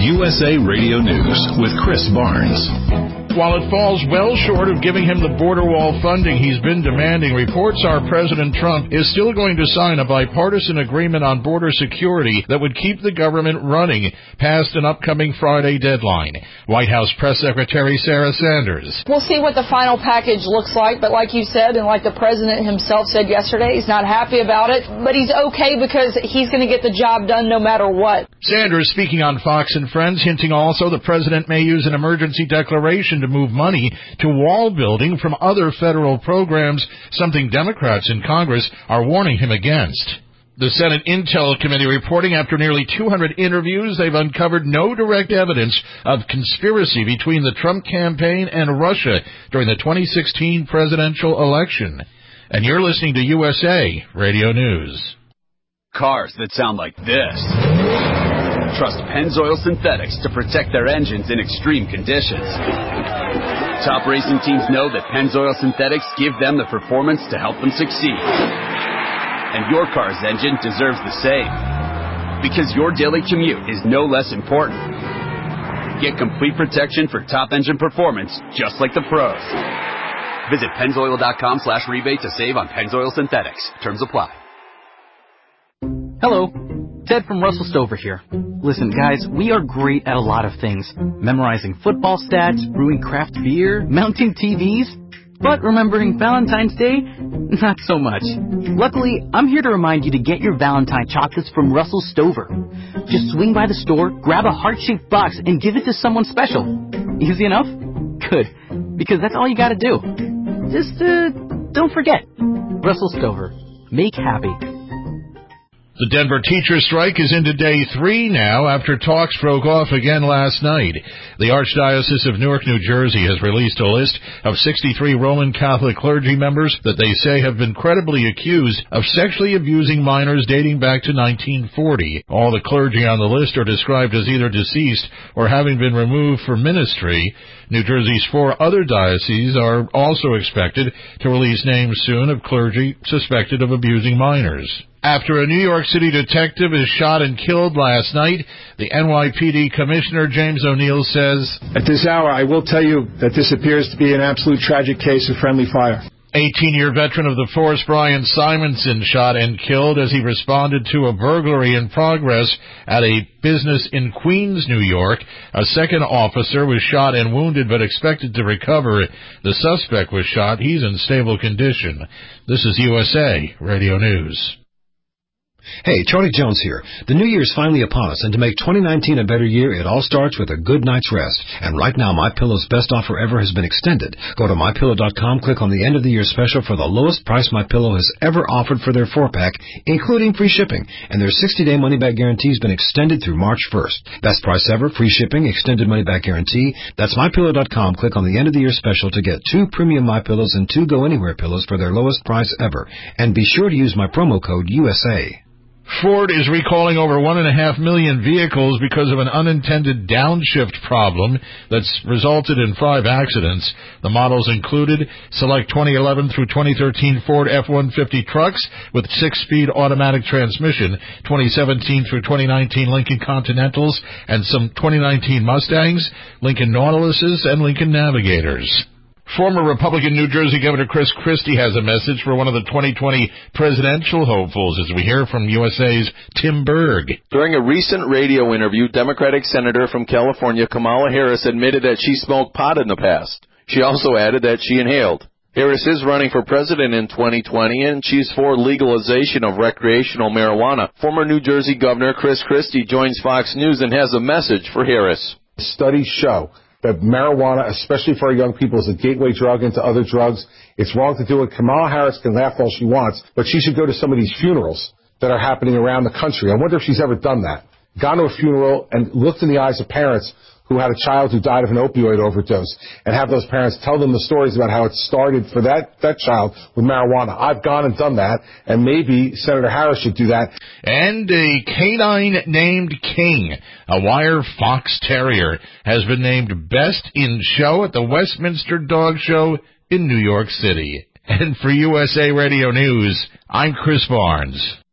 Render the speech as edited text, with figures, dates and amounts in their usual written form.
USA Radio News with Chris Barnes. While it falls well short of giving him the border wall funding he's been demanding, reports are President Trump is still going to sign a bipartisan agreement on border security that would keep the government running past an upcoming Friday deadline. White House Press Secretary Sarah Sanders. We'll see what the final package looks like, but like you said, and like the president himself said yesterday, he's not happy about it, but he's okay because he's going to get the job done no matter what. Sanders speaking on Fox and Friends, hinting also the president may use an emergency declaration to move money to wall building from other federal programs, something Democrats in Congress are warning him against. The Senate Intel Committee reporting after nearly 200 interviews, they've uncovered no direct evidence of conspiracy between the Trump campaign and Russia during the 2016 presidential election. And you're listening to USA Radio News. Cars that sound like this. Trust Pennzoil Synthetics to protect their engines in extreme conditions. Top racing teams know that Pennzoil Synthetics give them the performance to help them succeed. And your car's engine deserves the same. Because your daily commute is no less important. Get complete protection for top engine performance, just like the pros. Visit Pennzoil.com/rebate to save on Pennzoil Synthetics. Terms apply. Hello, Ted from Russell Stover here. Listen, guys, we are great at a lot of things. Memorizing football stats, brewing craft beer, mounting TVs. But remembering Valentine's Day? Not so much. Luckily, I'm here to remind you to get your Valentine chocolates from Russell Stover. Just swing by the store, grab a heart-shaped box, and give it to someone special. Easy enough? Good, because that's all you gotta do. Just, don't forget. Russell Stover. Make happy. The Denver teacher strike is into day 3 now after talks broke off again last night. The Archdiocese of Newark, New Jersey has released a list of 63 Roman Catholic clergy members that they say have been credibly accused of sexually abusing minors dating back to 1940. All the clergy on the list are described as either deceased or having been removed from ministry. New Jersey's 4 other dioceses are also expected to release names soon of clergy suspected of abusing minors. After a New York City detective is shot and killed last night, the NYPD Commissioner James O'Neill says, "At this hour, I will tell you that this appears to be an absolute tragic case of friendly fire." 18-year veteran of the force Brian Simonson shot and killed as he responded to a burglary in progress at a business in Queens, New York. A second officer was shot and wounded but expected to recover. The suspect was shot. He's in stable condition. This is USA Radio News. Hey, Charlie Jones here. The new year's finally upon us, and to make 2019 a better year, it all starts with a good night's rest. And right now, MyPillow's best offer ever has been extended. Go to MyPillow.com, click on the end of the year special for the lowest price MyPillow has ever offered for their 4-pack, including free shipping. And their 60-day money-back guarantee has been extended through March 1st. Best price ever, free shipping, extended money-back guarantee. That's MyPillow.com. Click on the end of the year special to get 2 premium MyPillows and 2 Go Anywhere pillows for their lowest price ever. And be sure to use my promo code USA. Ford is recalling over 1.5 million vehicles because of an unintended downshift problem that's resulted in 5 accidents. The models included select 2011 through 2013 Ford F-150 trucks with 6-speed automatic transmission, 2017 through 2019 Lincoln Continentals, and some 2019 Mustangs, Lincoln Nautiluses, and Lincoln Navigators. Former Republican New Jersey Governor Chris Christie has a message for one of the 2020 presidential hopefuls, as we hear from USA's Tim Berg. During a recent radio interview, Democratic Senator from California Kamala Harris admitted that she smoked pot in the past. She also added that she inhaled. Harris is running for president in 2020, and she's for legalization of recreational marijuana. Former New Jersey Governor Chris Christie joins Fox News and has a message for Harris. Studies show that marijuana, especially for our young people, is a gateway drug into other drugs. It's wrong to do it. Kamala Harris can laugh all she wants, but she should go to some of these funerals that are happening around the country. I wonder if she's ever done that. Gone to a funeral and looked in the eyes of parents who had a child who died of an opioid overdose, and have those parents tell them the stories about how it started for that child with marijuana. I've gone and done that, and maybe Senator Harris should do that. And a canine named King, a wire fox terrier, has been named Best in Show at the Westminster Dog Show in New York City. And for USA Radio News, I'm Chris Barnes.